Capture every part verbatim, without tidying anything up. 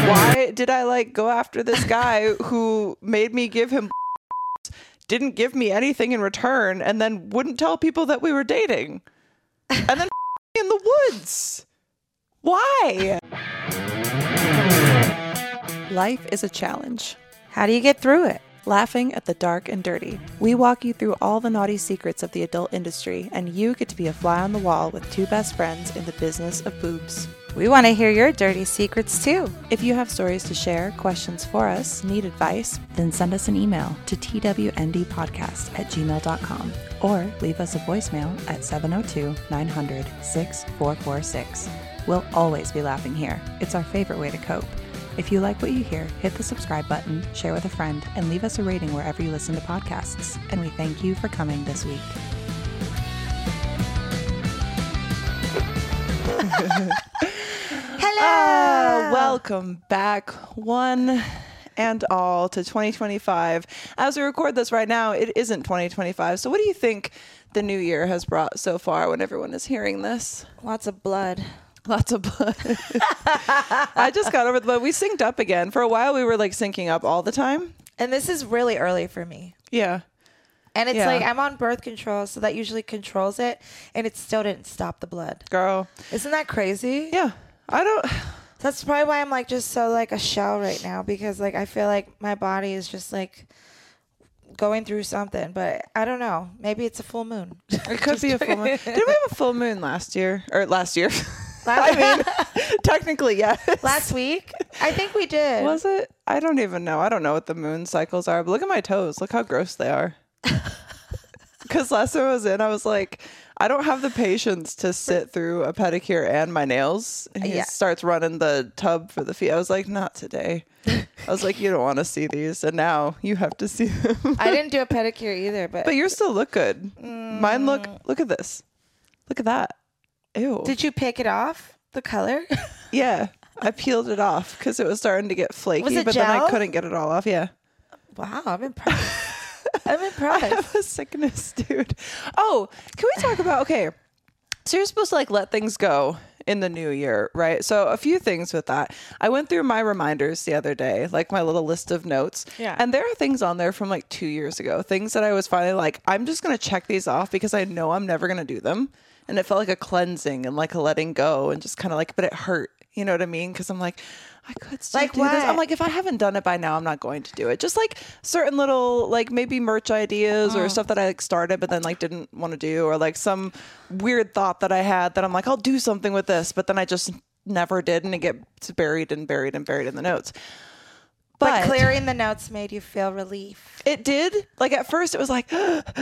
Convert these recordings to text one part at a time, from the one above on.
Why did I like go after this guy who made me give him didn't give me anything in return and then wouldn't tell people that we were dating? And then in the woods. Why? Life is a challenge. How do you get through it? Laughing at the dark and dirty. We walk you through all the naughty secrets of the adult industry, and you get to be a fly on the wall with two best friends in the business of boobs. We want to hear your dirty secrets too. If you have stories to share, questions for us, need advice, then send us an email to t w n d podcast at gmail dot com or leave us a voicemail at seven oh two, nine hundred, six four four six. We'll always be laughing here. It's our favorite way to cope. If you like what you hear, hit the subscribe button, share with a friend, and leave us a rating wherever you listen to podcasts. And we thank you for coming this week. Hello! Uh, welcome back, one and all, to twenty twenty-five. As we record this right now, it isn't twenty twenty-five. So what do you think the new year has brought so far when everyone is hearing this? Lots of blood. Lots of blood. I just got over the blood. We synced up again. For a while, we were like syncing up all the time. And this is really early for me. Yeah. And it's Yeah. like I'm on birth control, so that usually controls it, and it still didn't stop the blood. Girl. Isn't that crazy? Yeah. I don't... That's probably why I'm like just so like a shell right now, because like I feel like my body is just like going through something, but I don't know. Maybe it's a full moon. It could be a full moon. Did we have a full moon last year? Or last year? Last, I mean, technically, yes. last week? I think we did. Was it? I don't even know. I don't know what the moon cycles are, but look at my toes. Look how gross they are. Because last time I was in, I was like, I don't have the patience to sit through a pedicure and my nails. And he Yeah. starts running the tub for the feet. I was like, not today. I was like, you don't want to see these. And now you have to see them. I didn't do a pedicure either, but... But yours still look good. Mm. Mine look, look at this. Look at that. Ew. Did you pick it off? The color? Yeah. I peeled it off because it was starting to get flaky, Was it but then I gel? couldn't get it all off. Yeah. Wow, I'm impressed. I'm I impressed. have a sickness, dude. Oh, can we talk about, okay, so you're supposed to like let things go in the new year, right? So a few things with that. I went through my reminders the other day, like my little list of notes. Yeah. And there are things on there from like two years ago, things that I was finally like, I'm just going to check these off because I know I'm never going to do them. And it felt like a cleansing and like a letting go and just kind of like, but it hurt. You know what I mean? Because I'm like, I could still Like do this. what? I'm like, if I haven't done it by now, I'm not going to do it. Just like certain little, like maybe merch ideas or stuff that I like started, but then like didn't want to do, or like some weird thought that I had that I'm like, I'll do something with this, but then I just never did, and it gets buried and buried and buried in the notes. But clearing the notes made you feel relief. It did. Like at first it was like,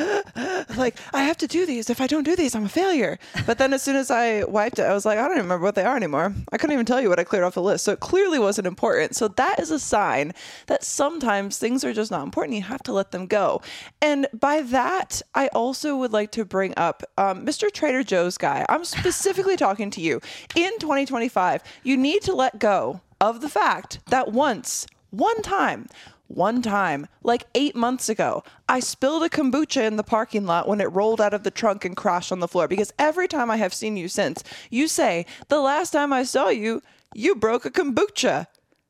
like I have to do these. If I don't do these, I'm a failure. But then as soon as I wiped it, I was like, I don't even remember what they are anymore. I couldn't even tell you what I cleared off the list. So it clearly wasn't important. So that is a sign that sometimes things are just not important. You have to let them go. And by that, I also would like to bring up um, Mister Trader Joe's guy. I'm specifically talking to you. In twenty twenty-five, you need to let go of the fact that once One time, one time, like eight months ago, I spilled a kombucha in the parking lot when it rolled out of the trunk and crashed on the floor. Because every time I have seen you since, you say, the last time I saw you, you broke a kombucha.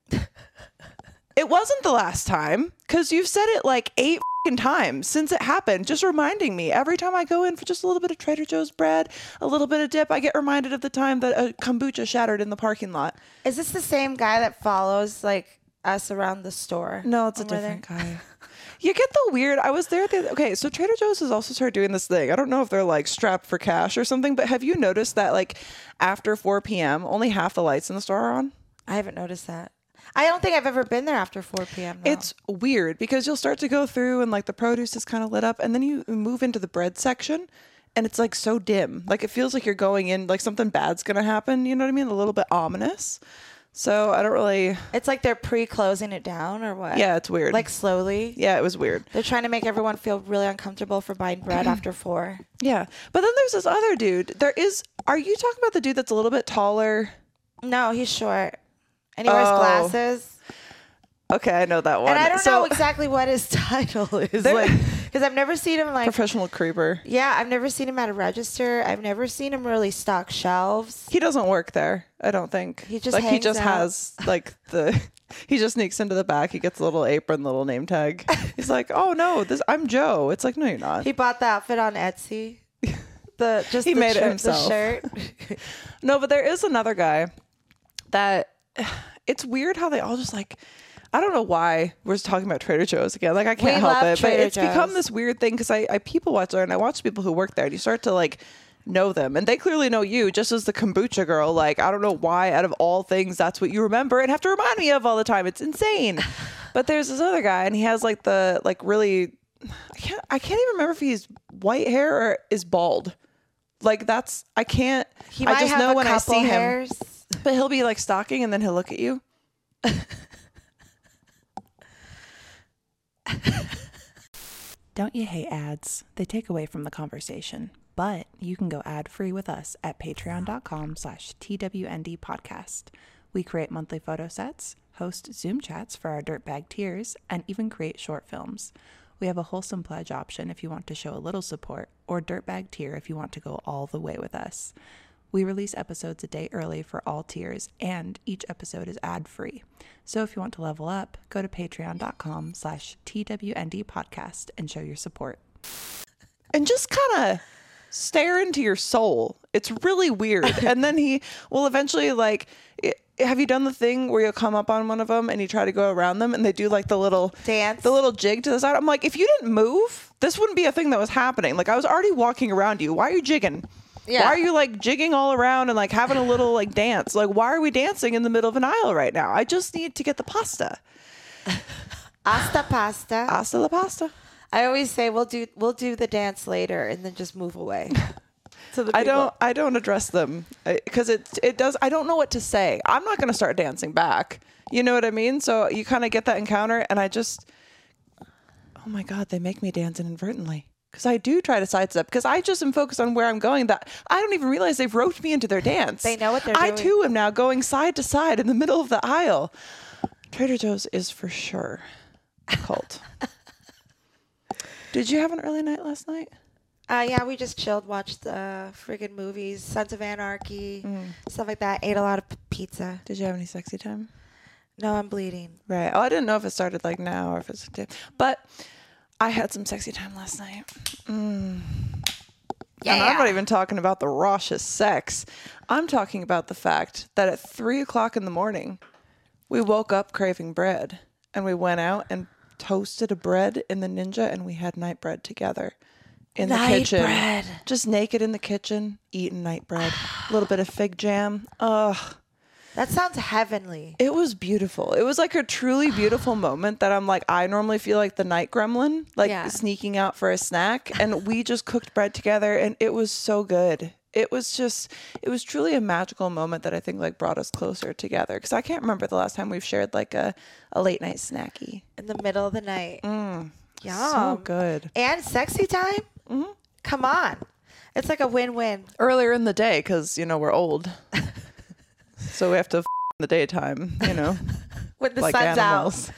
It wasn't the last time, because you've said it like eight f***ing times since it happened, just reminding me. Every time I go in for just a little bit of Trader Joe's bread, a little bit of dip, I get reminded of the time that a kombucha shattered in the parking lot. Is this the same guy that follows like us around the store? No, it's a Over different there? guy. You get the weird. I was there. The, okay, so Trader Joe's has also started doing this thing. I don't know if they're like strapped for cash or something, but have you noticed that like after four p.m., only half the lights in the store are on? I haven't noticed that. I don't think I've ever been there after four p.m. though. It's weird because you'll start to go through and like the produce is kind of lit up, and then you move into the bread section and it's like so dim. Like it feels like you're going in, like something bad's going to happen. You know what I mean? A little bit ominous. So I don't really... It's like they're pre-closing it down or what? Yeah, it's weird. Like slowly? Yeah, it was weird. They're trying to make everyone feel really uncomfortable for buying bread after four. Yeah. But then there's this other dude. There is... Are you talking about the dude that's a little bit taller? No, he's short. And he wears Oh. glasses. Okay, I know that one. And I don't So- know exactly what his title is. There- Like, Because I've never seen him like Professional creeper. Yeah, I've never seen him at a register. I've never seen him really stock shelves. He doesn't work there, I don't think. He just like he hangs just out. has like the he just sneaks into the back. He gets a little apron, little name tag. He's like, "Oh no, this I'm Joe." It's like, "No, you're not." He bought the outfit on Etsy. The just He the made it shirt, himself. The shirt. No, but there is another guy that it's weird how they all just like I don't know why we're just talking about Trader Joe's again. Like I can't We help love it, Trader but it's become Joe's. this weird thing because I, I people watch there and I watch people who work there and you start to like know them and they clearly know you just as the kombucha girl. Like I don't know why out of all things that's what you remember and have to remind me of all the time. It's insane. But there's this other guy and he has like the like really I can't I can't even remember if he's white hair or is bald. Like that's I can't He I might just have know a when I couple see him. hairs. But he'll be like stalking and then he'll look at you. Don't you hate ads? They take away from the conversation. But you can go ad-free with us at patreon.com slash TWND podcast. We create monthly photo sets, host Zoom chats for our dirtbag tiers, and even create short films. We have a wholesome pledge option if you want to show a little support, or dirtbag tier if you want to go all the way with us. We release episodes a day early for all tiers, and each episode is ad-free. So if you want to level up, go to patreon.com slash TWND podcast and show your support. And just kind of stare into your soul. It's really weird. And then he will eventually like, it, have you done the thing where you'll come up on one of them and you try to go around them and they do like the little Dance. the little jig to the side? I'm like, if you didn't move, this wouldn't be a thing that was happening. Like I was already walking around you. Why are you jigging? Yeah. Why are you like jigging all around and like having a little like dance? Like, why are we dancing in the middle of an aisle right now? I just need to get the pasta. Hasta pasta. Pasta la pasta. I always say we'll do we'll do the dance later and then just move away. To the I people. don't I don't address them because it it does I don't know what to say. I'm not going to start dancing back. You know what I mean? So you kind of get that encounter and I just oh my God, they make me dance inadvertently. Because I do try to sidestep because I just am focused on where I'm going that I don't even realize they've roped me into their dance. They know what they're I doing. too am now going side to side in the middle of the aisle. Trader Joe's is for sure a cult. Did you have an early night last night? Uh, yeah, we just chilled, watched uh, friggin' movies, Sons of Anarchy, stuff like that. Ate a lot of p- pizza. Did you have any sexy time? No, I'm bleeding. Right. Oh, I didn't know if it started like now or if it's but I had some sexy time last night. Mm. Yeah. And I'm not even talking about the raucous sex. I'm talking about the fact that at three o'clock in the morning, we woke up craving bread and we went out and toasted a bread in the Ninja and we had night bread together in Night the kitchen. bread. Just naked in the kitchen, eating night bread. A little bit of fig jam. Ugh. That sounds heavenly. It was beautiful. It was like a truly beautiful moment that I'm like, I normally feel like the night gremlin, like Yeah. sneaking out for a snack. And we just cooked bread together and it was so good. It was just, it was truly a magical moment that I think like brought us closer together. Cause I can't remember the last time we've shared like a, a late night snacky. In the middle of the night. Mm, Yum. so good. And sexy time? Mm-hmm. Come on. It's like a win-win. Earlier in the day, cause you know, we're old. So we have to f- in the daytime, you know, When the like sun's animals.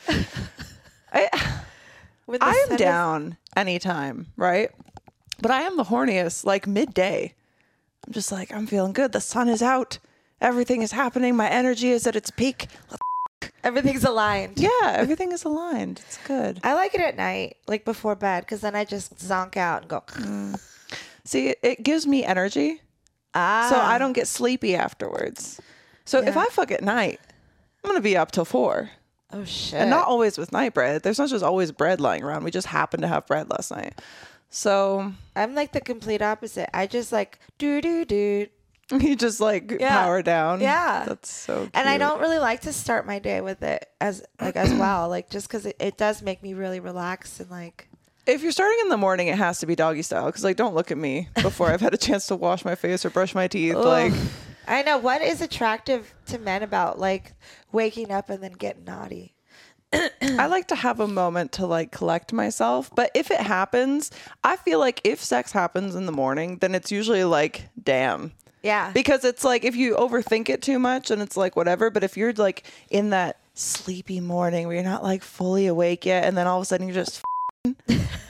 I, out. When the I sun am is- down anytime, right? But I am the horniest like midday. I'm just like, I'm feeling good. The sun is out. Everything is happening. My energy is at its peak. Everything's aligned. Yeah, everything is aligned. It's good. I like it at night, like before bed, because then I just zonk out and go. See, it, it gives me energy. Ah. So I don't get sleepy afterwards. So if Yeah. I fuck at night, I'm going to be up till four. Oh, shit. And not always with night bread. There's not just always bread lying around. We just happened to have bread last night. So I'm like the complete opposite. I just like do do do. you just like Yeah. power down. Yeah. That's so cute. And I don't really like to start my day with it as like as well, like just because it, it does make me really relax and like. If you're starting in the morning, it has to be doggy style. Because like, don't look at me before I've had a chance to wash my face or brush my teeth. Like, Ugh. I know what is attractive to men about like waking up and then getting naughty. I like to have a moment to like collect myself. But if it happens, I feel like if sex happens in the morning, then it's usually like, damn. Yeah. Because it's like if you overthink it too much and it's like whatever. But if you're like in that sleepy morning where you're not like fully awake yet, and then all of a sudden you're just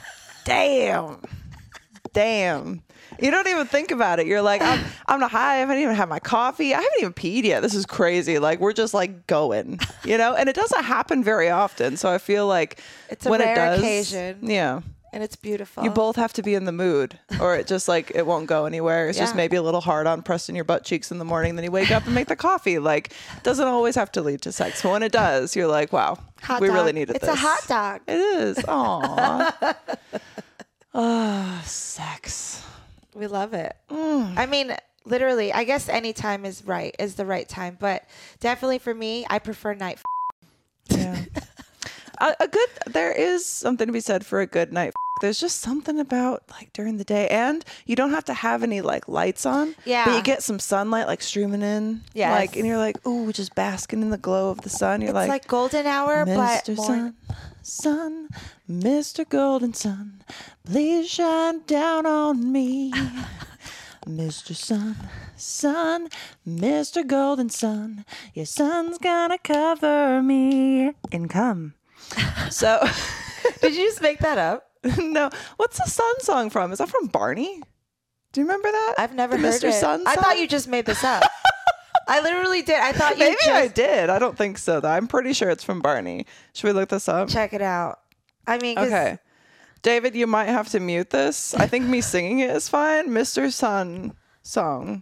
damn, damn. You don't even think about it. You're like, I'm, I'm not high. I haven't even had my coffee. I haven't even peed yet. This is crazy. Like, we're just like going, you know, and it doesn't happen very often. So I feel like it's a when rare it does, occasion. Yeah. And it's beautiful. You both have to be in the mood or it just like, it won't go anywhere. It's Yeah. just maybe a little hard on pressed in your butt cheeks in the morning. Then you wake up and make the coffee. Like, it doesn't always have to lead to sex. But when it does, you're like, wow, Hot we dog. really needed it's this. It's a hot dog. It is. Aww. Oh, sex. We love it. Mm. I mean, literally, I guess any time is right, is the right time. But definitely for me, I prefer night. F- Yeah. a, a good, there is something to be said for a good night. F- There's just something about like during the day, and you don't have to have any like lights on. Yeah. But you get some sunlight like streaming in. Yes. Like, and you're like, ooh, just basking in the glow of the sun. You're it's like, like, golden hour, Mister but more. Sun, Sun, Mister Golden Sun, please shine down on me. Mister Sun, Sun, Mister Golden Sun, your sun's gonna cover me and come. So, Did you just make that up? no, what's the Sun song from? Is that from Barney? Do you remember that? I've never The heard Mister it. Sun I song? thought you just made this up. I literally did. I thought you Maybe just I did. I don't think so, though. I'm pretty sure it's from Barney. Should we look this up? check it out. I mean, 'cause Okay. David, you might have to mute this. I think me singing it is fine. Mister Sun song.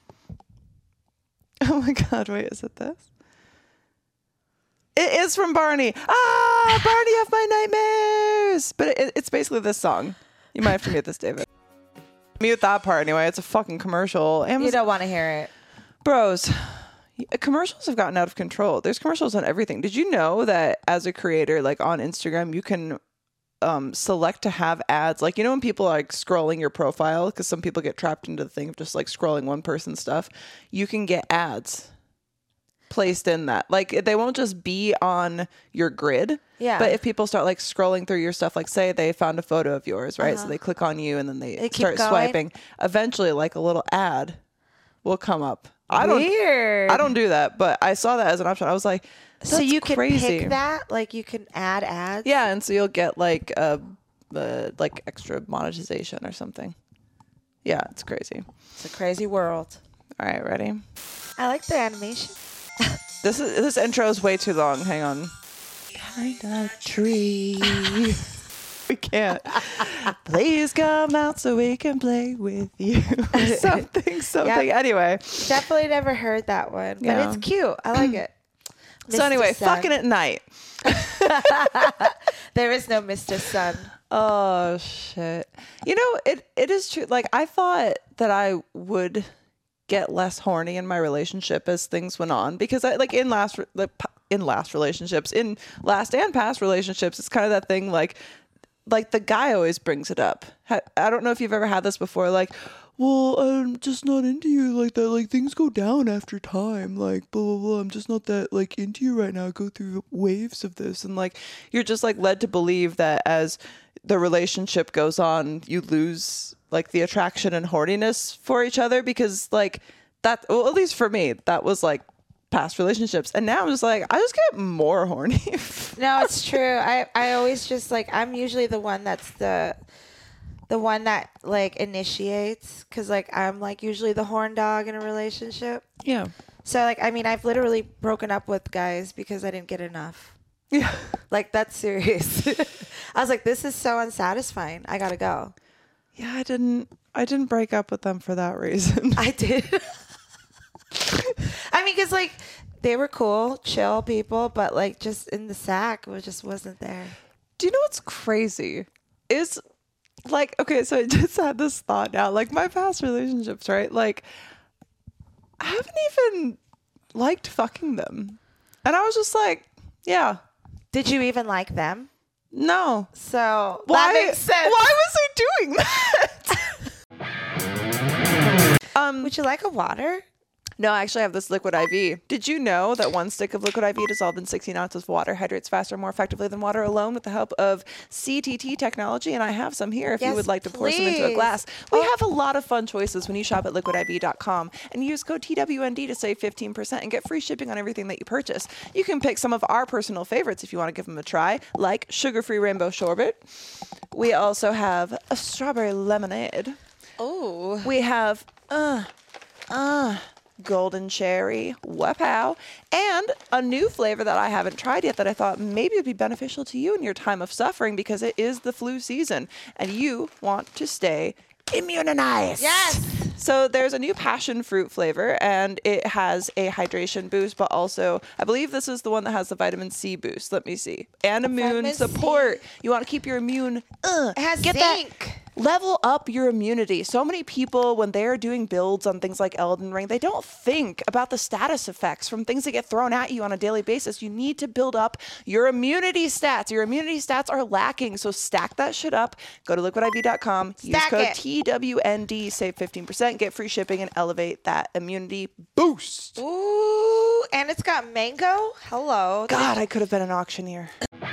Oh my God, wait, is it this? It is from Barney. Ah, Barney of my nightmares. But it, it's basically this song. You might have to mute this, David. Mute that part anyway. It's a fucking commercial. Amazon- you don't want to hear it. Bros, commercials have gotten out of control. There's commercials on everything. Did you know that as a creator, like on Instagram, you can um, select to have ads? Like, you know, when people are like scrolling your profile, because some people get trapped into the thing of just like scrolling one person's stuff, you can get ads placed in that. Like, they won't just be on your grid. Yeah. But if people start like scrolling through your stuff, like say they found a photo of yours, right? Uh-huh. So they click on you and then they, They keep start going? swiping. Eventually, like a little ad will come up. I don't. Weird. I don't do that, but I saw that as an option. I was like, that's So you can crazy. pick that, like you can add ads. Yeah, and so you'll get like uh, uh like extra monetization or something. Yeah, it's crazy. It's a crazy world. All right, ready? I like the animation. This is this intro is way too long. Hang on. Behind a tree. We can't. Please come out so we can play with you. something, something. Yep. Anyway. Definitely never heard that one, but Yeah. it's cute. I like it. So Mister anyway, Sun. fucking at night. There is no Mister Sun. Oh shit. You know, it it is true. Like, I thought that I would get less horny in my relationship as things went on, because I like in last re- like, p- in last relationships, in last and past relationships, it's kind of that thing like like the guy always brings it up. Ha- I don't know if you've ever had this before, like, well, I'm just not into you like that. Like, things go down after time. Like, blah, blah, blah. I'm just not that, like, into you right now. I go through waves of this. And, like, you're just, like, led to believe that as the relationship goes on, you lose, like, the attraction and horniness for each other. Because, like, that, well, at least for me, that was, like, past relationships. And now I'm just, like, I just get more horny. No, it's true. I, I always just like, I'm usually the one that's the the one that like initiates, because like I'm like usually the horn dog in a relationship. Yeah. So like, I mean, I've literally broken up with guys because I didn't get enough. Yeah. Like, that's serious. I was like, this is so unsatisfying. I gotta go. Yeah, I didn't, I didn't break up with them for that reason. I did. I mean, because like they were cool, chill people, but like just in the sack, it just wasn't there. Do you know what's crazy? Is like, okay, so I just had this thought now, like my past relationships, right? Like, I haven't even liked fucking them. And I was just like, yeah, Did you even like them? no. So Why, that makes sense. why was I doing that? um, Would you like a water? No, I actually have this Liquid I V. Did you know that one stick of Liquid I V dissolved in sixteen ounces of water hydrates faster and more effectively than water alone with the help of C T T technology? And I have some here if Yes, you would like to pour some into a please. glass. We Oh. have a lot of fun choices when you shop at liquid I V dot com and use code T W N D to save fifteen percent and get free shipping on everything that you purchase. You can pick some of our personal favorites if you want to give them a try, like sugar-free rainbow sherbet. We also have a strawberry lemonade. Oh. We have uh uh golden cherry, wow, and a new flavor that I haven't tried yet that I thought maybe would be beneficial to you in your time of suffering because it is the flu season and you want to stay immunized. Yes. So there's a new passion fruit flavor and it has a hydration boost, but also I believe this is the one that has the vitamin C boost. Let me see. And immune Vitamin C. support. You want to keep your immune. Uh, It has get zinc. that. Level up your immunity. So many people, when they're doing builds on things like Elden Ring, they don't think about the status effects from things that get thrown at you on a daily basis. You need to build up your immunity stats. Your immunity stats are lacking, so stack that shit up. Go to liquid I V dot com, use Stack code it. T W N D, save fifteen percent, get free shipping, and elevate that immunity boost. Ooh, and it's got mango. Hello. God, I could have been an auctioneer.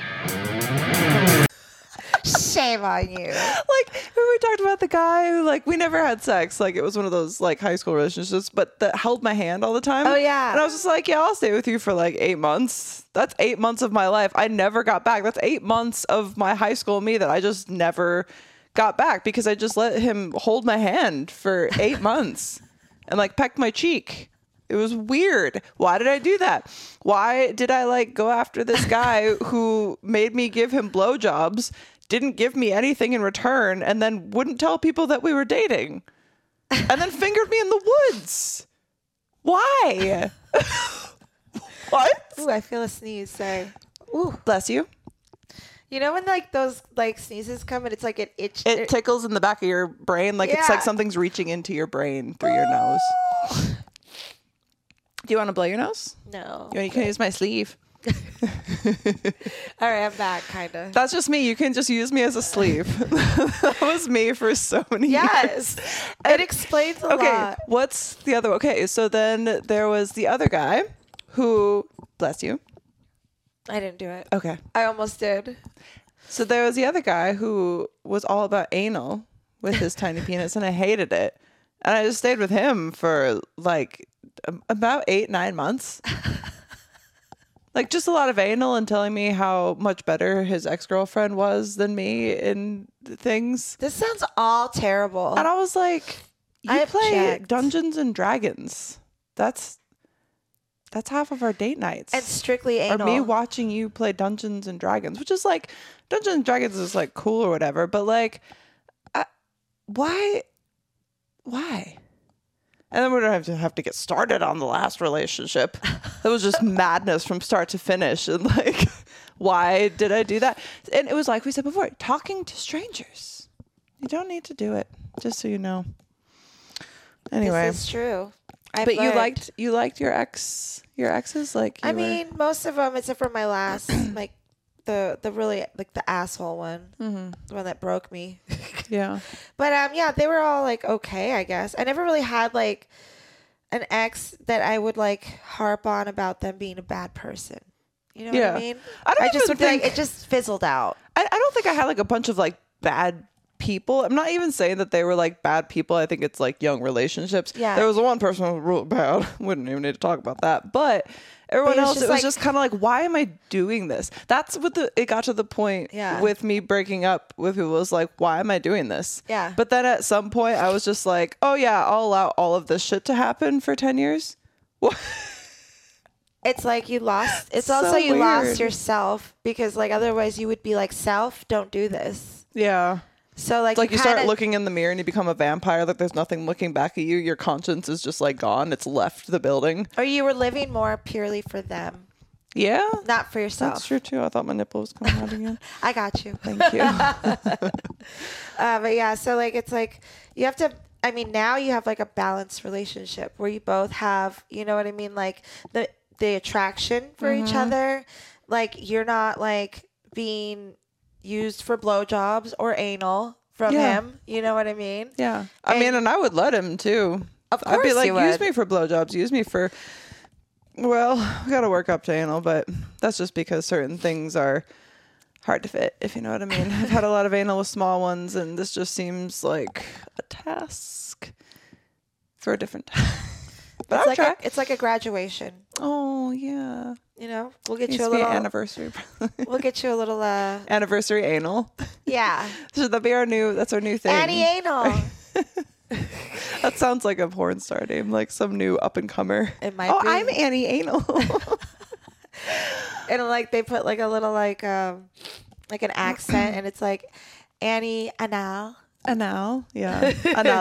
Shame on you. Like, remember we talked about the guy who, like, we never had sex. Like, it was one of those, like, high school relationships, but that held my hand all the time. Oh, yeah. And I was just like, yeah, I'll stay with you for, like, eight months. That's eight months of my life. I never got back. That's eight months of my high school me that I just never got back because I just let him hold my hand for eight months and, like, peck my cheek. It was weird. Why did I do that? Why did I, like, go after this guy who made me give him blowjobs, didn't give me anything in return, and then wouldn't tell people that we were dating, and then fingered me in the woods? Why? What? Ooh, I feel a sneeze. Sorry. Ooh. Bless you. You know when like those like sneezes come and it's like an itch. It tickles in the back of your brain, like it's Yeah. like something's reaching into your brain through your nose. Do you want to blow your nose? No. You, you can use my sleeve. All right, I'm back, kind of. That's just me. You can just use me as a sleeve. That was me for so many Yes. years. It explains a Okay, lot. what's the other? Okay, so then there was the other guy who, bless you. I didn't do it. Okay. I almost did. So there was the other guy who was all about anal with his tiny penis, and I hated it. And I just stayed with him for like a- about eight, nine months. Like just a lot of anal and telling me how much better his ex-girlfriend was than me in things. This sounds all terrible. And I was like, you I play object. Dungeons and Dragons. That's that's half of our date nights. And strictly Or anal. me watching you play Dungeons and Dragons, which is like Dungeons and Dragons is like cool or whatever, but like, I, why, why? And then we don't have to have to get started on the last relationship. That was just madness from start to finish, and like, why did I do that? And it was like we said before, talking to strangers. You don't need to do it, just so you know. Anyway, This is true. I've but you learned. liked you liked your ex your exes like you I were- mean, most of them, except for my last, like the the really like the asshole one, Mm-hmm. the one that broke me. yeah. But um, yeah, they were all like okay, I guess. I never really had like an ex that I would like harp on about them being a bad person. You know Yeah. what I mean? I don't I just even would be like think- it just fizzled out. I, I don't think I had like a bunch of like bad people. I'm not even saying that they were like bad people. I think it's like young relationships. Yeah. There was one person who was real bad. Wouldn't even need to talk about that. But everyone But it was else, just it was like- just kind of like, why am I doing this? That's what the it got to the point Yeah. with me breaking up with who was like, why am I doing this? Yeah. But then at some point I was just like, oh yeah, I'll allow all of this shit to happen for ten years. What? It's like you lost. It's So also you weird. lost yourself because like otherwise you would be like self, don't do this. Yeah. So like It's like you start kinda- looking in the mirror and you become a vampire. Like there's nothing looking back at you. Your conscience is just like gone. It's left the building. or you were living more purely for them, Yeah, not for yourself. that's true too. I thought my nipple was coming out again. I got you. Thank you. Uh, but yeah, so like it's like you have to. I mean, now you have like a balanced relationship where you both have, you know what I mean, like the the attraction for each other. Like you're not like being used for blowjobs or anal from Yeah. him. You know what I mean? Yeah, I And- mean, and I would let him too. Of I'd be course like, you use would. me for blowjobs, use me for. Well, we got to work up to anal, but that's just because certain things are hard to fit, if you know what I mean. I've had a lot of anal with small ones, and this just seems like a task for a different time. But It's I'll like try. a, it's like a graduation. Oh yeah, You know, we'll get needs you a to be little an anniversary. We'll get you a little uh Anniversary anal. yeah. Should that be our new? That's our new thing. Annie Anal. That sounds like a porn star name, like some new up and comer. It might Oh, be. I'm Annie Anal. And like they put like a little like um like an accent and it's like Annie Anal. Anal, yeah,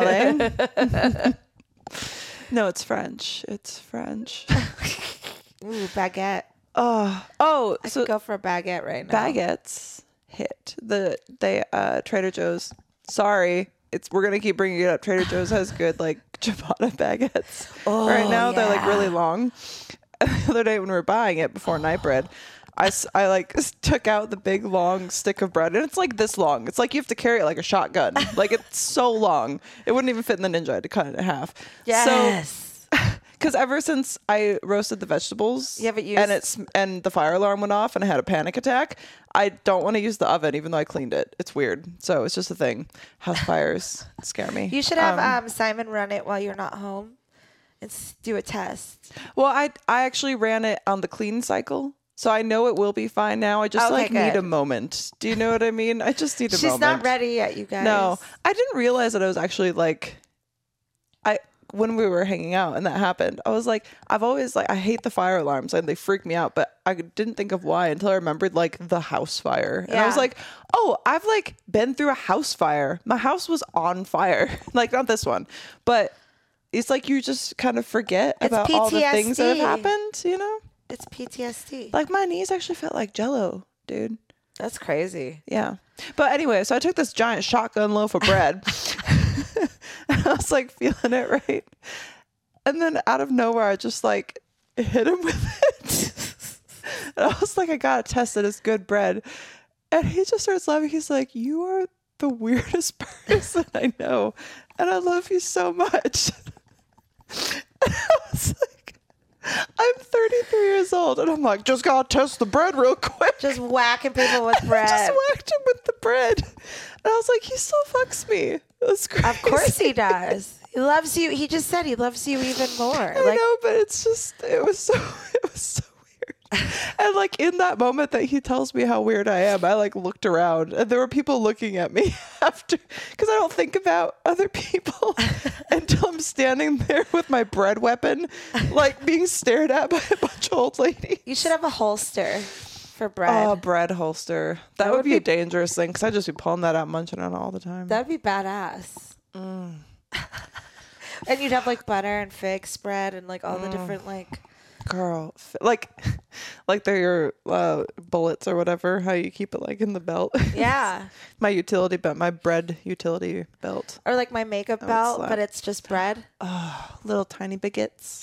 anale. No, it's French. It's French. Ooh, baguette. Oh, oh, I so could go for a baguette right now. baguettes hit the they uh Trader Joe's. Sorry, it's we're gonna keep bringing it up. Trader Joe's has good like ciabatta baguettes. Oh, right now they're like yeah. really long. The other day when we were buying it before night bread, I, s- I like took out the big long stick of bread and it's like this long. It's like you have to carry it like a shotgun. Like it's so long. It wouldn't even fit in the Ninja. I had to cut it in half. Yes. So, because ever since I roasted the vegetables You haven't used- and it's and the fire alarm went off and I had a panic attack, I don't want to use the oven even though I cleaned it. It's weird. So it's just a thing. House fires scare me. You should have Um, um, Simon run it while you're not home and s- do a test. Well, I I actually ran it on the clean cycle. So I know it will be fine now. I just Okay, like need good. a moment. Do you know what I mean? I just need a She's moment. not ready yet, you guys. No, I didn't realize that I was actually like, I when we were hanging out and that happened, I was like, I've always like, I hate the fire alarms and they freak me out, but I didn't think of why until I remembered like the house fire. And I was Yeah. like, oh, I've like been through a house fire. My house was on fire. Like not this one, but it's like you just kind of forget It's about all the things that P T S D. have happened, you know? It's P T S D. Like my knees actually felt like jello, dude. That's crazy. Yeah. But anyway, so I took this giant shotgun loaf of bread. And I was like feeling it, right? And then out of nowhere, I just like hit him with it. And I was like, I gotta test it. It's good bread. And he just starts laughing. He's like, you are the weirdest person I know. And I love you so much. And I was like, I'm thirty-three years old. And I'm like, just gotta test the bread real quick. Just whacking people with bread. Just whacked him with the bread. And I was like, he still fucks me. It was crazy. Of course he does. He loves you. He just said he loves you even more. I Like, know, but it's just, it was so, it was so weird. And like in that moment that he tells me how weird I am, I like looked around and there were people looking at me after, because I don't think about other people until I'm standing there with my bread weapon, like being stared at by a bunch of old ladies. you should have a holster for bread. Oh, bread holster. That, That would would be, a be- dangerous thing because I'd just be pulling that out, munching on it all the time. That'd be badass. And you'd have like butter and fig spread and like all the different like. Girl, f- like, like they're your uh, bullets or whatever. How you keep it like in the belt. Yeah. My utility belt, my bread utility belt. Or like my makeup would belt, slap. but it's just bread. Little tiny baguettes.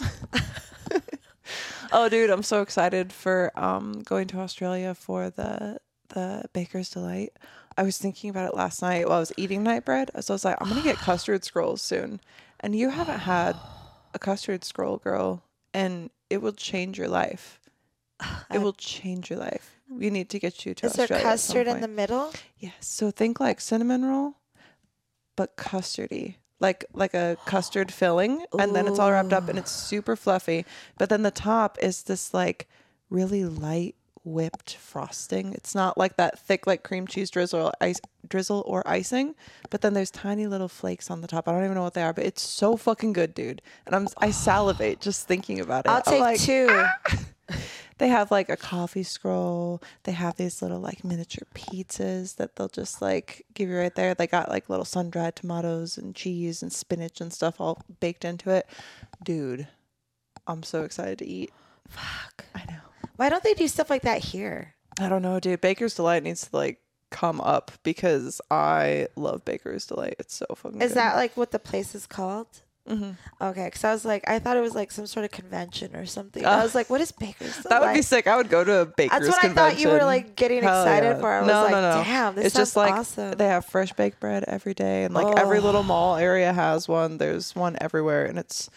Oh, dude, I'm so excited for um going to Australia for the the Baker's Delight. I was thinking about it last night while I was eating night bread. So I was like, I'm gonna get custard scrolls soon. And you haven't had a custard scroll, girl, and it will change your life. It will change your life. We need to get you to Is there Australia. at some custard in point. the middle? Yes. So think like cinnamon roll, but custardy. Like like a custard filling, and then it's all wrapped up and it's super fluffy. But then the top is this like really light whipped frosting. It's not like that thick like cream cheese drizzle ice drizzle or icing, but then there's tiny little flakes on the top. I don't even know what they are, but it's so fucking good, dude. And I'm I salivate just thinking about it. I'll I'm take like, two. they have like a coffee scroll. They have these little like miniature pizzas that they'll just like give you right there. They got like little sun dried tomatoes and cheese and spinach and stuff all baked into it. Dude, I'm so excited to eat. Fuck. I know. Why don't they do stuff like that here? I don't know, dude. Baker's Delight needs to like come up because I love Baker's Delight. It's so fucking Is good. that like what the place is called? Mm-hmm. Okay, because I was like, I thought it was like some sort of convention or something. I Uh, was like, what is Bakersfield? That would like? be sick. I would go to a baker's That's what convention. I thought you were like getting Hell excited yeah. for. I was no, like, no, no. damn, this it's sounds just like awesome. they have fresh baked bread every day, and like every Oh. little mall area has one. There's one everywhere, and it's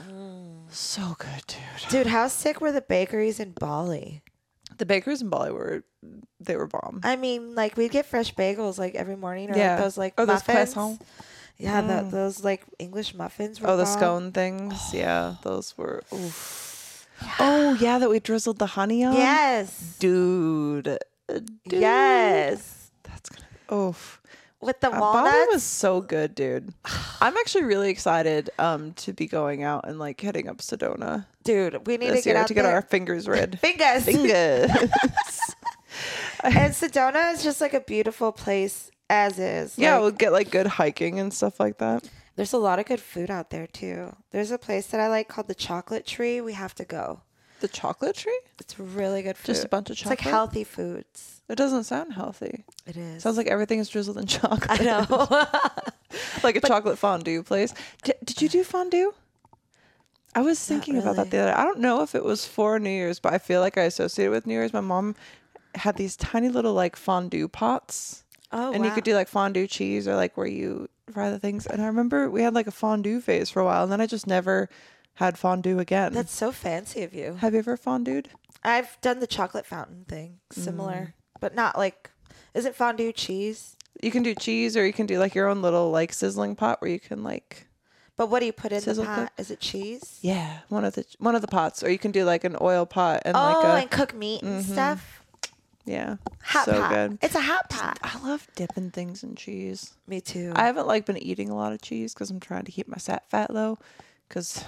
so good, dude. Dude, how sick were the bakeries in Bali? The bakers in Bali were they were bomb. I mean, like we'd get fresh bagels like every morning, or Yeah. like those like Or those muffins. croissants. Yeah, the, Mm. those like English muffins. Were Oh, the bomb. scone things. Yeah, those were. Oof. Oh yeah, that we drizzled the honey on. Yes. dude. Uh, dude. Yes. That's gonna. Oof. With the Uh, walnuts. Bali was so good, dude. I'm actually really excited um to be going out and like hitting up Sedona Dude, we need to this get year out to get there. our fingers red. Fingers. Fingers. And Sedona is just like a beautiful place as is. Yeah, Like, we'll get like good hiking and stuff like that. there's a lot of good food out there too. There's a place that I like called the Chocolate Tree. We have to go. The chocolate tree? It's really good food. Just a bunch of It's like chocolate? healthy foods. It doesn't sound healthy. It is. Sounds like everything is drizzled in chocolate. I know. Like a chocolate fondue place. Did, did you do fondue? I was thinking about that really. the other day. I don't know if it was for New Year's, but I feel like I associate it with New Year's. My mom had these tiny little like fondue pots. Oh, and wow. you could do like fondue cheese or like where you fry the things. And I remember we had like a fondue phase for a while, and then I just never had fondue again. That's so fancy of you. Have you ever fondued? I've done the chocolate fountain thing, similar, but not like. Is it fondue cheese? You can do cheese, or you can do like your own little like sizzling pot where you can like But what do you put in Sizzle the pot? cook? Is it cheese? yeah one of the one of the pots, or you can do like an oil pot and Oh, like a and cook meat and stuff. yeah Hot so pot. good. It's a hot pot. I love dipping things in cheese. Me too. I haven't like been eating a lot of cheese because I'm trying to keep my sat fat low, because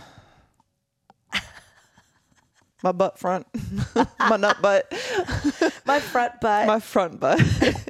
my butt front, my nut butt, My front butt. my front butt.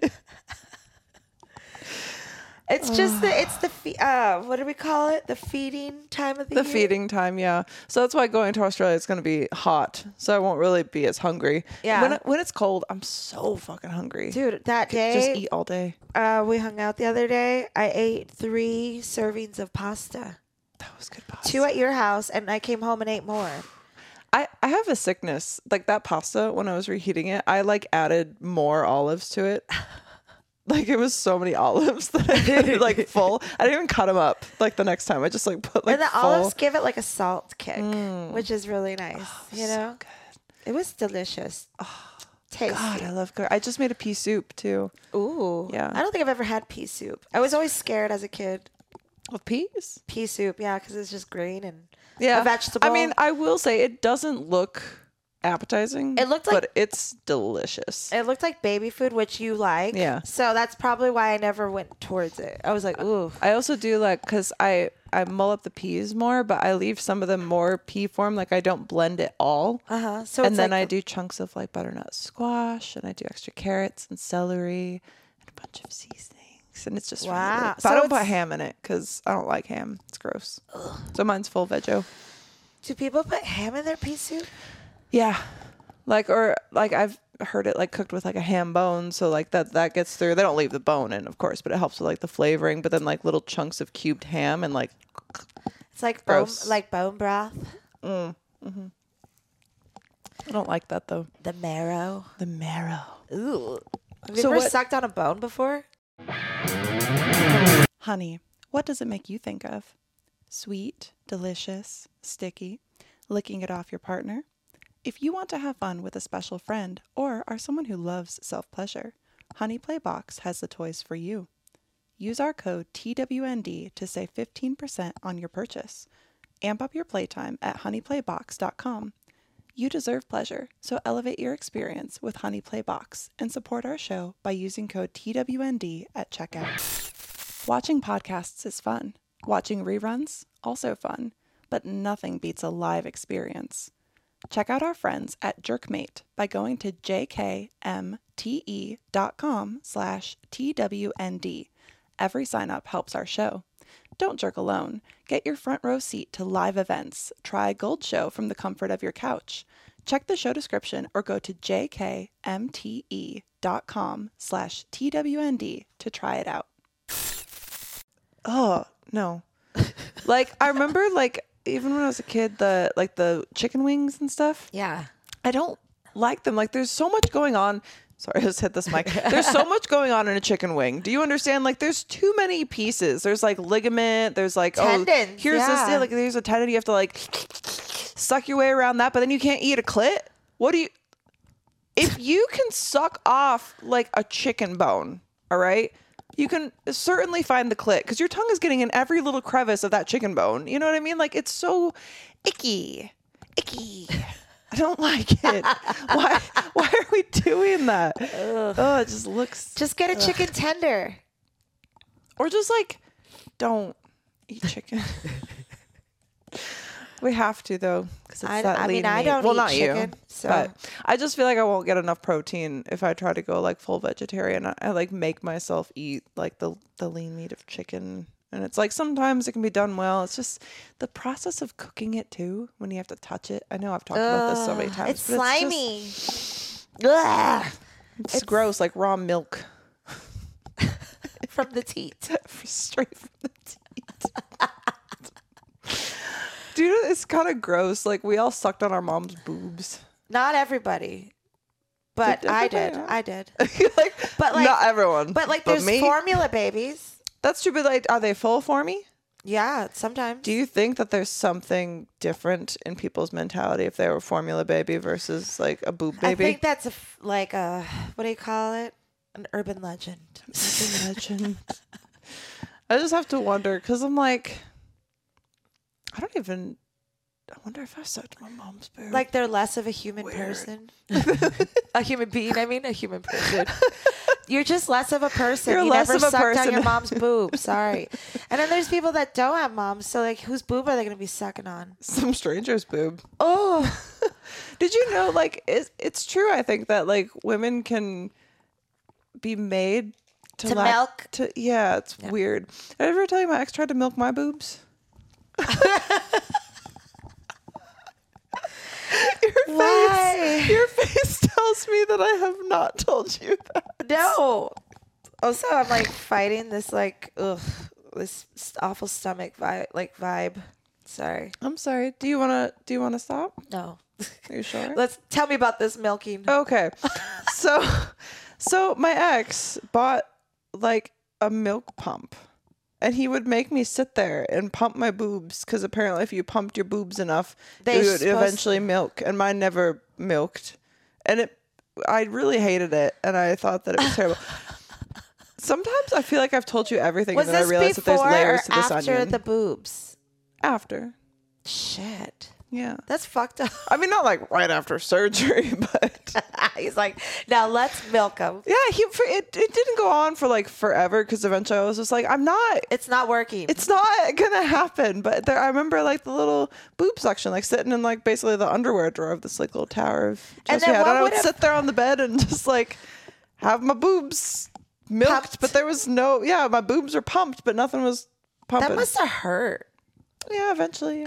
it's just the it's the fe- uh what do we call it? The feeding time of the, The year. feeding time, yeah. So that's why going to Australia is going to be hot, so I won't really be as hungry. Yeah. When it, when it's cold, I'm so fucking hungry. Dude, that Could day just eat all day. uh we hung out the other day. I ate three servings of pasta. That was good pasta. Two at your house, and I came home and ate more. I, I have a sickness. Like that pasta, when I was reheating it, I like added more olives to it. Like it was so many olives that I did like full. I didn't even cut them up. Like the next time, I just like put like and the full. olives give it like a salt kick, which is really nice. you know, So good. it was delicious. Tasty. God, I love good. I just made a pea soup too. Ooh. Yeah. I don't think I've ever had pea soup. I was always scared as a kid. With peas? Pea soup, yeah, because it's just green and Yeah. a vegetable. I mean, I will say it doesn't look appetizing. It looked like- but it's delicious. it looked like baby food, which you like. Yeah. So that's probably why I never went towards it. I was like, ooh. I also do like, because I, I mull up the peas more, but I leave some of them more pea form. Like I don't blend it all. Uh huh. So And it's then like I do chunks of like butternut squash, and I do extra carrots and celery and a bunch of seasonings. And it's just really Wow. good. But So I don't put it's- ham in it because I don't like ham. It's gross. So mine's full veggie. Do people put ham in their pea soup? Yeah. Like, or like I've heard it like cooked with like a ham bone. So like that, that gets through. They don't leave the bone in, of course, but it helps with like the flavoring. But then like little chunks of cubed ham and like, It's like bone, Gross. like bone broth. I don't like that though. The marrow. The marrow. Ooh. Have you So ever what- sucked on a bone before? Honey, what does it make you think of? Sweet, delicious, sticky, licking it off your partner? If you want to have fun with a special friend or are someone who loves self-pleasure, Honey Playbox has the toys for you. Use our code T W N D to save fifteen percent on your purchase. Amp up your playtime at honey playbox dot com. You deserve pleasure, so elevate your experience with Honey Playbox and support our show by using code T W N D at checkout. Watching podcasts is fun. Watching reruns, also fun, but nothing beats a live experience. Check out our friends at Jerkmate by going to jkmte.com slash TWND. Every sign up helps our show. Don't jerk alone. Get your front row seat to live events. Try Gold Show from the comfort of your couch. Check the show description or go to jkmte.com slash TWND to try it out. Oh, no. Like I remember, like even when I was a kid, the like the chicken wings and stuff. Yeah. I don't like them. Like there's so much going on. Sorry, I just hit this mic. There's so much going on in a chicken wing. Do you understand? Like there's too many pieces. There's like ligament. There's like Tendons, oh, here's yeah. this. Yeah, like there's a tendon. You have to like suck your way around that, but then you can't eat a clit. What do you? If you can suck off like a chicken bone, all right, you can certainly find the clit because your tongue is getting in every little crevice of that chicken bone. You know what I mean? Like it's so icky, icky. I don't like it. Why? Why are we doing that? Ugh. Oh, it just looks. Just get a ugh. chicken tender, or just like don't eat chicken. We have to though, because it's I, that I lean mean, I meat. don't well, eat not chicken, you, so. but I just feel like I won't get enough protein if I try to go like full vegetarian. I, I like make myself eat like the the lean meat of chicken. And it's like sometimes it can be done well. It's just the process of cooking it too, when you have to touch it. I know I've talked Ugh, about this so many times. It's slimy. It's, just, Ugh, it's, it's gross, like raw milk. From the teat. Straight from the teat. Dude, it's kind of gross. Like we all sucked on our mom's boobs. Not everybody. But did I did. I did. like, but like not everyone. But like but there's me? formula babies. That's true, but like, are they full for me? Yeah, sometimes. Do you think that there's something different in people's mentality if they were formula baby versus like a boob baby? I think that's a, like a, what do you call it? An urban legend. Urban legend. I just have to wonder because I'm like, I don't even, I wonder if I sucked my mom's boob. Like they're less of a human Weird. person. A human being, I mean, a human person. You're just less of a person. You're you less never of a sucked person. on your mom's boob. Sorry. And then there's people that don't have moms. So like, whose boob are they going to be sucking on? Some stranger's boob. Oh. Did you know, like, it's, it's true, I think, that, like, women can be made to, to lack, milk? To, yeah, it's yeah. weird. Did I ever tell you my ex tried to milk my boobs? Your Why? face, your face tells me that I have not told you that. No. Also, I'm like fighting this like ugh, this awful stomach vibe, like vibe. Sorry. I'm sorry. Do you wanna do you wanna stop? No. Are you sure? Let's tell me about this milking. Okay. so, so my ex bought like a milk pump. And he would make me sit there and pump my boobs because apparently if you pumped your boobs enough, they would eventually milk. And mine never milked. And it, I really hated it. And I thought that it was terrible. Sometimes I feel like I've told you everything was and then I realize that there's layers to this after onion. The boobs? After. Shit. Yeah. That's fucked up. I mean, not like right after surgery, but. He's like, now let's milk him. Yeah, he, for, it, it didn't go on for like forever because eventually I was just like, I'm not. It's not working. It's not going to happen. But there, I remember like the little boob section, like sitting in like basically the underwear drawer of this like little tower of and then we had. what And I would have... sit there on the bed and just like have my boobs milked. Pumped. But there was no, yeah, my boobs were pumped, but nothing was pumping. That must have hurt. Yeah, eventually.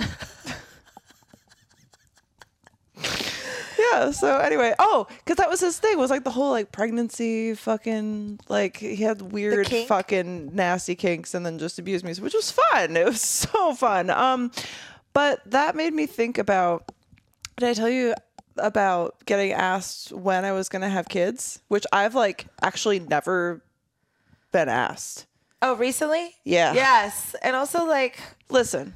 Yeah, so anyway, oh, because that was his thing, was like the whole like pregnancy fucking, like he had weird fucking nasty kinks and then just abused me, which was fun. It was so fun. Um, but that made me think about, did I tell you about getting asked when I was going to have kids? Which I've like actually never been asked. Oh, recently? Yeah. Yes. And also like, listen.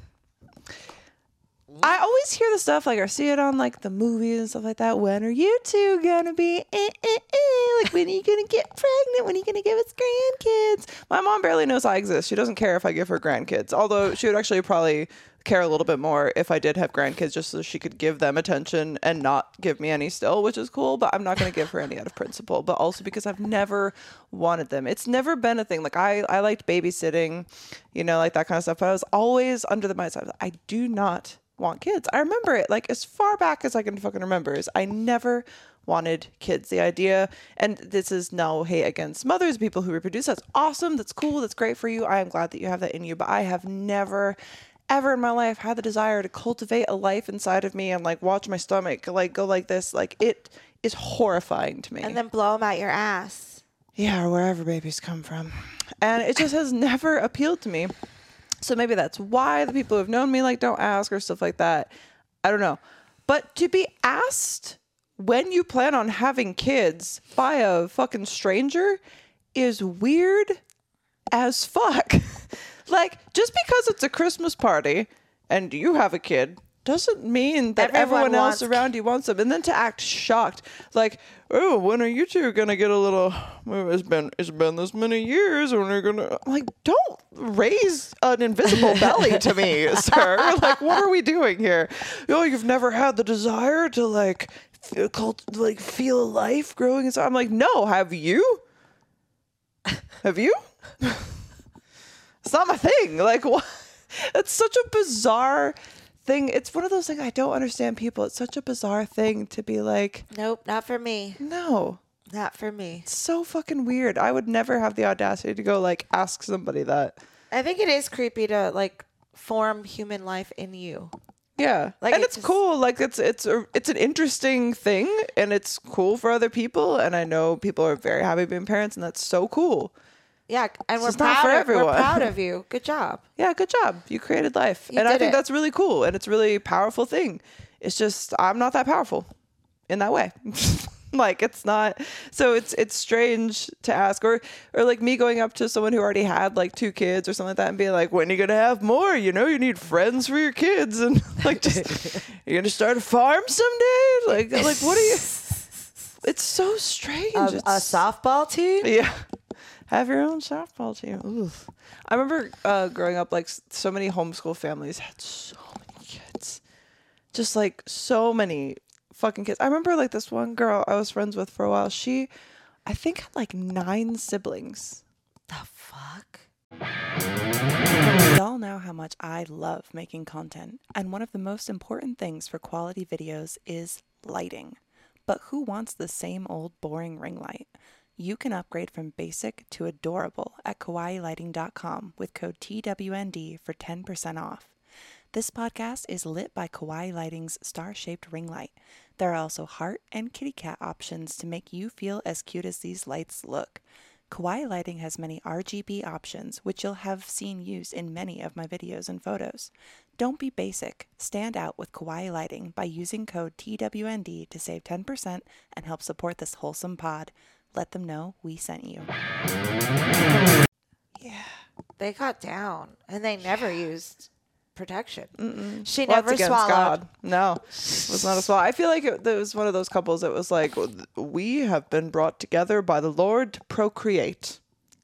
I always hear the stuff, like I see it on like the movies and stuff like that. When are you two gonna be eh, eh, eh? Like when are you gonna get pregnant? When are you gonna give us grandkids? My mom barely knows I exist. She doesn't care if I give her grandkids. Although she would actually probably care a little bit more if I did have grandkids just so she could give them attention and not give me any still, which is cool. But I'm not gonna give her any out of principle. But also because I've never wanted them. It's never been a thing. Like I, I liked babysitting, you know, like that kind of stuff. But I was always under the mindset I do not want kids. I remember it like as far back as I can fucking remember is I never wanted kids. The idea, and this is no hate against mothers, people who reproduce, that's awesome, that's cool, that's great for you. I am glad that you have that in you, but I have never ever in my life had the desire to cultivate a life inside of me and like watch my stomach like go like this. Like it is horrifying to me. And then blow them out your ass. Yeah, or wherever babies come from. And it just has never appealed to me. So maybe that's why the people who've known me like don't ask or stuff like that. I don't know. But to be asked when you plan on having kids by a fucking stranger is weird as fuck. Like, just because it's a Christmas party and you have a kid doesn't mean that Everyone everyone else wants- around you wants them. And then to act shocked, like, oh, when are you two gonna get a little? Well, it's been it's been this many years. When are you gonna? I'm like, don't raise an invisible belly to me, sir. Like, what are we doing here? Oh, you've never had the desire to like feel, cult, like feel life growing inside. I'm like, no. Have you? Have you? It's not my thing. Like, what? It's such a bizarre thing. It's one of those things I don't understand people. It's such a bizarre thing to be like, Nope, not for me. no, Not for me. it's so fucking weird. I would never have the audacity to go like ask somebody that. I think it is creepy to like form human life in you. Yeah. Like, and it it's just- cool. Like it's, it's, a, it's an interesting thing and it's cool for other people. And I know people are very happy being parents and that's so cool. Yeah, and we're it's not proud. for Of, we're everyone. proud of you. Good job. Yeah, good job. You created life. You and I did think it. that's really cool. And it's a really powerful thing. It's just, I'm not that powerful in that way. Like, it's not. So it's it's strange to ask. Or, or like me going up to someone who already had like two kids or something like that and being like, when are you going to have more? You know, you need friends for your kids. And like, just, you're going to start a farm someday? Like, like what are you? It's so strange. A, It's- a softball team. yeah. Have your own softball team. Oof. I remember uh, growing up, like s- so many homeschool families had so many kids. Just like so many fucking kids. I remember like this one girl I was friends with for a while. She, I think, had like nine siblings. The fuck? We all know how much I love making content, and one of the most important things for quality videos is lighting. But who wants the same old boring ring light? You can upgrade from basic to adorable at kawaii lighting dot com with code T W N D for ten percent off. This podcast is lit by Kawaii Lighting's star-shaped ring light. There are also heart and kitty cat options to make you feel as cute as these lights look. Kawaii Lighting has many R G B options, which you'll have seen used in many of my videos and photos. Don't be basic. Stand out with Kawaii Lighting by using code T W N D to save ten percent and help support this wholesome pod. Let them know we sent you. Yeah. They got down, and they never used protection. Mm-mm. She Well, never that's against swallowed. God. No, it was not a swallow. I feel like it, it was one of those couples that was like, we have been brought together by the Lord to procreate.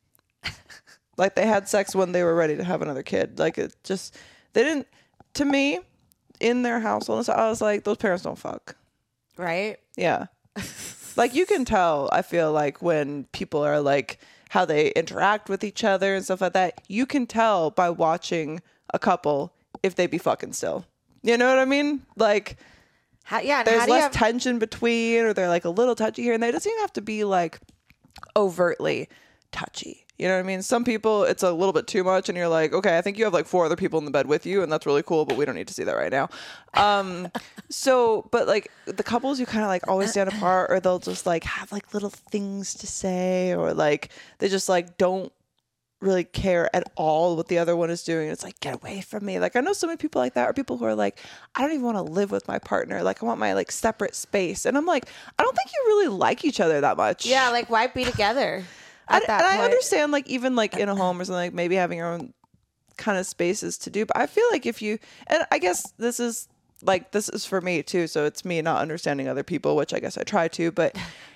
Like they had sex when they were ready to have another kid. Like it just, they didn't, to me, in their household, I was like, those parents don't fuck. Right? Yeah. Like you can tell, I feel like when people are like, how they interact with each other and stuff like that, you can tell by watching a couple if they be fucking still. You know what I mean? Like How, yeah. And there's how do you less have, tension between, or they're like a little touchy here and there. It doesn't even have to be like overtly touchy. You know what I mean? Some people, it's a little bit too much and you're like, okay, I think you have like four other people in the bed with you and that's really cool, but we don't need to see that right now. Um, so, but like the couples who kind of like always stand apart, or they'll just like have like little things to say, or like they just like don't really care at all what the other one is doing. It's like, get away from me. Like I know so many people like that, or people who are like, I don't even want to live with my partner. Like I want my like separate space. And I'm like, I don't think you really like each other that much. yeah, like why be together at I, that and point? I understand like even like in a home or something, like maybe having your own kind of spaces to do. But I feel like if you, and I guess this is like, this is for me too. So it's me not understanding other people, which I guess I try to, but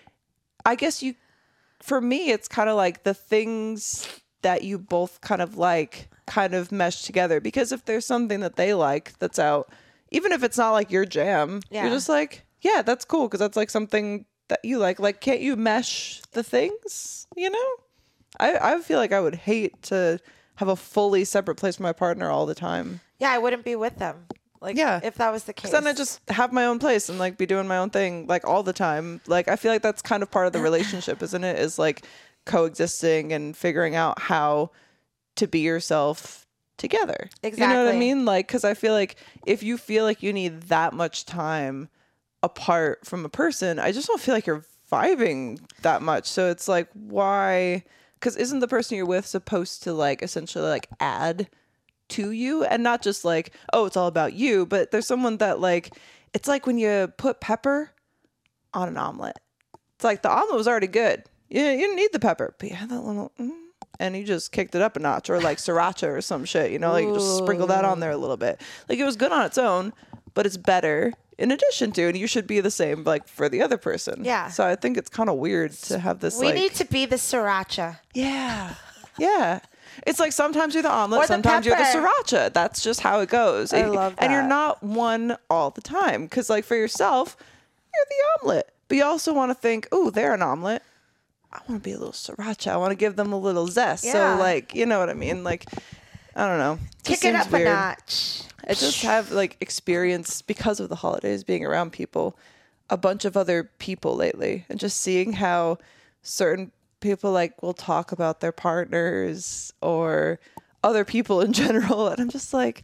I guess you, for me, it's kind of like the things that you both kind of like kind of mesh together, because if there's something that they like that's out, even if it's not like your jam, Yeah. you're just like, yeah, that's cool, because that's like something that you like. Like, can't you mesh the things, you know? I, I feel like I would hate to have a fully separate place for my partner all the time. Yeah, I wouldn't be with them. Like, Yeah. if that was the case. Because then I just have my own place and like be doing my own thing like all the time. Like I feel like that's kind of part of the relationship, isn't it? Is like coexisting and figuring out how to be yourself together. You know what I Exactly. mean? Like, because I feel like if you feel like you need that much time apart from a person, I just don't feel like you're vibing that much. So it's like, why? Because isn't the person you're with supposed to like essentially like add to you, and not just like, oh, it's all about you, but there's someone that like, it's like when you put pepper on an omelet. It's like the omelet was already good. You, you didn't need the pepper, but you had that little, mm, and you just kicked it up a notch, or like sriracha or some shit, you know, like you just sprinkle that on there a little bit. Like it was good on its own, but it's better in addition to, and you should be the same like for the other person. Yeah. So I think it's kind of weird to have this. We like, need to be the sriracha. Yeah. Yeah. It's like sometimes you're the omelet, Or the sometimes you're the pepper. sriracha. That's just how it goes. I and, love and you're that. not one all the time. Because like for yourself, you're the omelet. But you also want to think, oh, they're an omelet. I want to be a little sriracha. I want to give them a little zest. Yeah. So like, you know what I mean? Like, I don't know. Just Kick it seems up weird. a notch. I just have like experience because of the holidays being around people, a bunch of other people lately, and just seeing how certain people like will talk about their partners or other people in general, and I'm just like,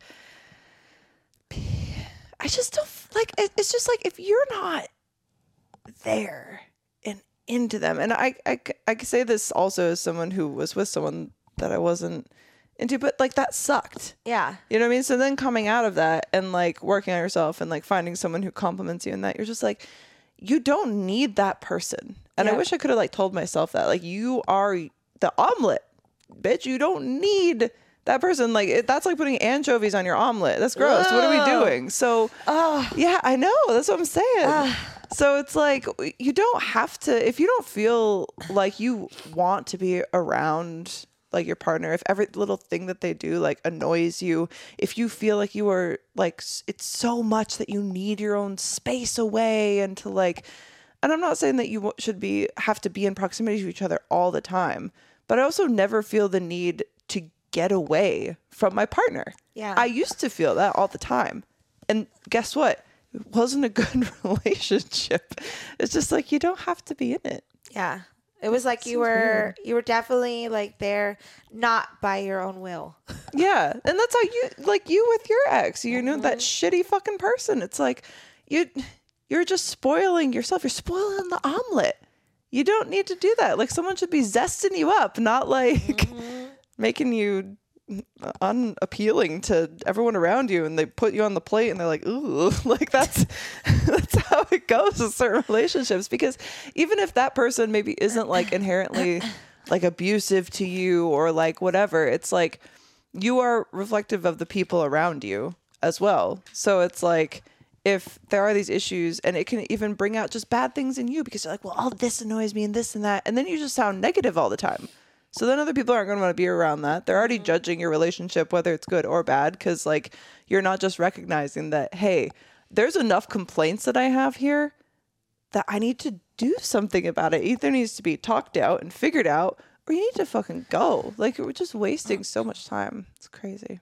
I just don't like. it- It's just like if you're not there and into them, and I I c- I can say this also as someone who was with someone that I wasn't into, but like that sucked. Yeah. You know what I mean? So then coming out of that and like working on yourself and like finding someone who compliments you in that, you're just like, you don't need that person. And I Yeah. wish I could have like told myself that, like, you are the omelet, bitch. You don't need that person. Like it, that's like putting anchovies on your omelet. That's gross. What are we Ugh. doing? So Oh. yeah, I know. That's what I'm saying. So it's like, you don't have to, if you don't feel like you want to be around like your partner, if every little thing that they do like annoys you, if you feel like you are like, s- it's so much that you need your own space away and to like, and I'm not saying that you w- should be, have to be in proximity to each other all the time, but I also never feel the need to get away from my partner. Yeah. I used to feel that all the time. And guess what? It wasn't a good relationship. It's just like, you don't have to be in it. Yeah. It was like you Seems were you were definitely like there not by your own will. Yeah. And that's how you, like you with your ex, you know, that shitty fucking person. It's like, you, you're just spoiling yourself. You're spoiling the omelet. You don't need to do that. Like someone should be zesting you up, not like making you unappealing to everyone around you, and they put you on the plate and they're like, ooh, like that's that's how it goes with certain relationships. Because even if that person maybe isn't like inherently like abusive to you or like whatever, it's like you are reflective of the people around you as well. So it's like, if there are these issues, and it can even bring out just bad things in you because you're like, well, all this annoys me and this and that, and then you just sound negative all the time. So then other people aren't going to want to be around that. They're already judging your relationship, whether it's good or bad, because like you're not just recognizing that, hey, there's enough complaints that I have here that I need to do something about it. Either needs to be talked out and figured out, or you need to fucking go. Like we're just wasting so much time. It's crazy.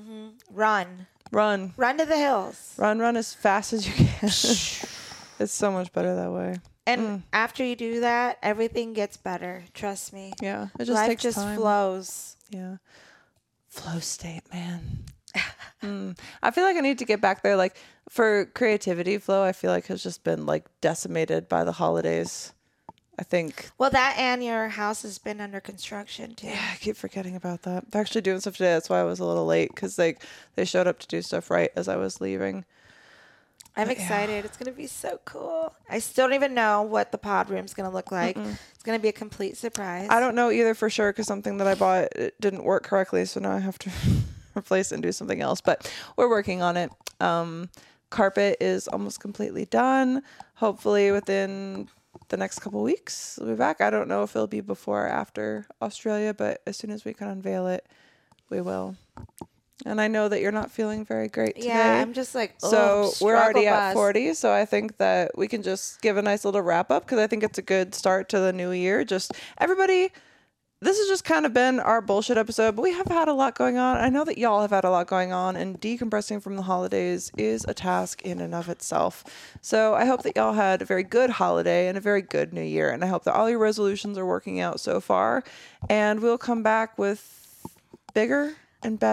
Run. Run, Run to the hills. run, run as fast as you can. It's so much better that way. And after you do that, everything gets better. Trust me. Yeah, it just Life takes just time. flows. Yeah. Flow state, man. mm. I feel like I need to get back there. Like for creativity, flow, I feel like has just been like decimated by the holidays. I think. Well, that and your house has been under construction too. Yeah, I keep forgetting about that. They're actually doing stuff today. That's why I was a little late, because like they showed up to do stuff right as I was leaving. I'm But yeah. excited. It's going to be so cool. I still don't even know what the pod room's going to look like. It's going to be a complete surprise. I don't know either for sure, because something that I bought, it didn't work correctly, so now I have to replace it and do something else. But we're working on it. Um, carpet is almost completely done. Hopefully within the next couple weeks we'll be back. I don't know if it'll be before or after Australia, but as soon as we can unveil it, we will. And I know that you're not feeling very great today. Yeah, I'm just like, So ugh, we're already struggle at bus. forty. So I think that we can just give a nice little wrap up, because I think it's a good start to the new year. Just everybody, this has just kind of been our bullshit episode, but we have had a lot going on. I know that y'all have had a lot going on, and decompressing from the holidays is a task in and of itself. So I hope that y'all had a very good holiday and a very good new year. And I hope that all your resolutions are working out so far. And we'll come back with bigger and better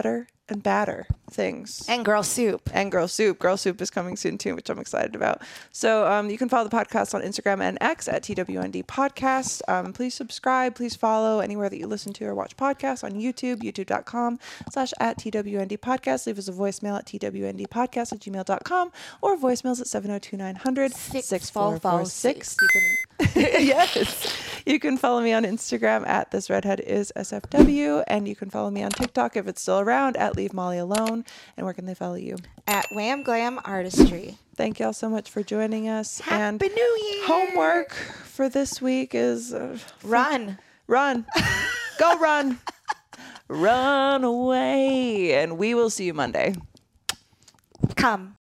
and badder things. And Girl Soup. And Girl Soup. Girl Soup is coming soon too, which I'm excited about. So um, you can follow the podcast on Instagram and X at T W N D Podcast. Um, please subscribe. Please follow anywhere that you listen to or watch podcasts on YouTube, youtube.com slash at TWND Podcast. Leave us a voicemail at twndpodcast at gmail dot com or voicemails at seven oh two, nine hundred, six four four six. You can, yes. You can follow me on Instagram at This Redhead Is S F W, and you can follow me on TikTok if it's still around at Leave Molly Alone. And where can they follow you? At Wham Glam Artistry. Thank y'all so much for joining us. Happy and New Year. Homework for this week is uh, Run. Run. Go run. Run away. And we will see you Monday. Come.